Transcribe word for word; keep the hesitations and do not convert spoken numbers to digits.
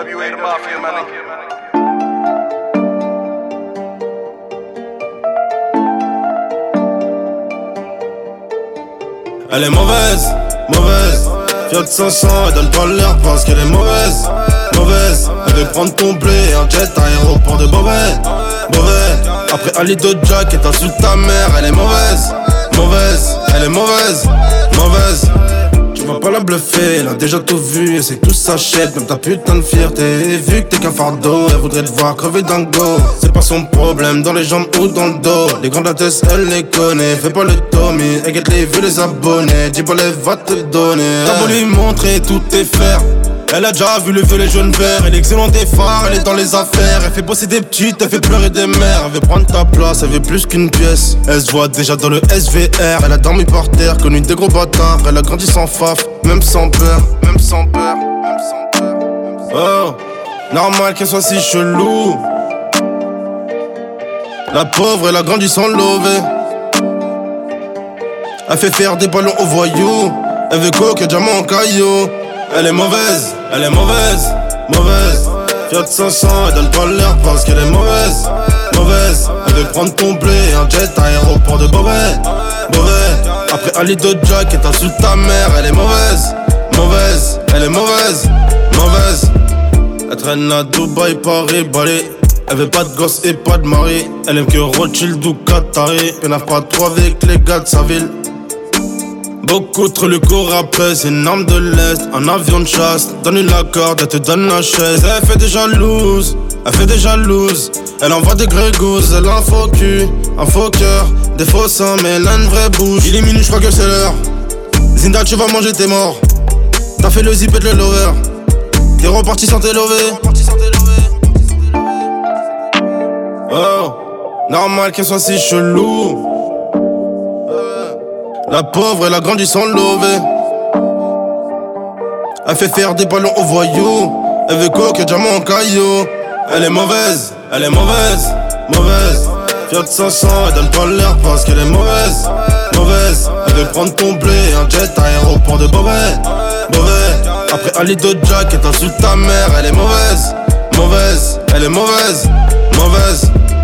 W A the Mafia, man. Elle est mauvaise, mauvaise. Fiat cinq cents, elle donne pas l'air parce qu'elle est mauvaise, mauvaise. Elle veut prendre ton blé, un jet à aéroport de Beauvais, Beauvais. Après un lit de Jack et t'insultes ta mère. Elle est mauvaise, mauvaise. Elle est mauvaise, mauvaise. Tu vas pas la bluffer, elle a déjà tout vu et c'est que tout s'achète, même ta putain de fierté. Et vu que t'es qu'un fardeau, elle voudrait te voir crever d'un go. C'est pas son problème, dans les jambes ou dans le dos. Les grandes attestes, elle les connaît. Fais pas le Tommy, elle guette les vues, les abonnés. Dis pas les va te donner. T'as beau lui montrer tout tes fers, elle a déjà vu le vieux, les jaunes verts. Elle est excellente des phares, elle est dans les affaires. Elle fait bosser des petites, elle fait pleurer des mères. Elle veut prendre ta place, elle veut plus qu'une pièce. Elle se voit déjà dans le S V R. Elle a dormi par terre, connu des gros bâtards. Elle a grandi sans faf, même sans peur, même sans peur, même sans peur. Oh, normal qu'elle soit si chelou. La pauvre, elle a grandi sans lever. Elle fait faire des ballons aux voyous. Elle veut coke et diamant en caillou. Elle est mauvaise, elle est mauvaise, mauvaise. Fiat cinq cents, elle donne pas l'air parce qu'elle est mauvaise, mauvaise. Elle veut prendre ton blé, un jet à aéroport de Beauvais, Beauvais. Après un lit de Jack et t'insultes ta mère. Elle est mauvaise, mauvaise. Elle est mauvaise, mauvaise. Elle traîne à Dubaï, Paris, Bali. Elle veut pas de gosse et pas de mari. Elle aime que Rothschild ou Qatari. Elle n'a pas trop avec les gars de sa ville. Beaucoup trop le cours après, c'est une arme de l'Est, un avion de chasse. Donne-lui la corde, elle te donne la chaise. Elle fait des jalouses, elle fait des jalouses. Elle envoie des grégouses, elle a un faux cul, un faux cœur, des faux seins, mais elle a une vraie bouche. Il est minuit, je crois que c'est l'heure. Zinda, tu vas manger, t'es mort. T'as fait le zip et le lover. T'es reparti sans tes lovés. Oh, normal qu'elle soit si chelou. La pauvre, elle a grandi sans lever. Elle fait faire des ballons aux voyous. Elle veut coke et diamant en caillou. Elle est mauvaise, elle est mauvaise, mauvaise. Fiat cinq cents, elle donne pas l'air parce qu'elle est mauvaise, mauvaise. Elle veut prendre ton blé, un jet à aéroport de Beauvais, Beauvais. Après un lit de Jack et t'insultes ta mère. Elle est mauvaise, mauvaise. Elle est mauvaise, mauvaise.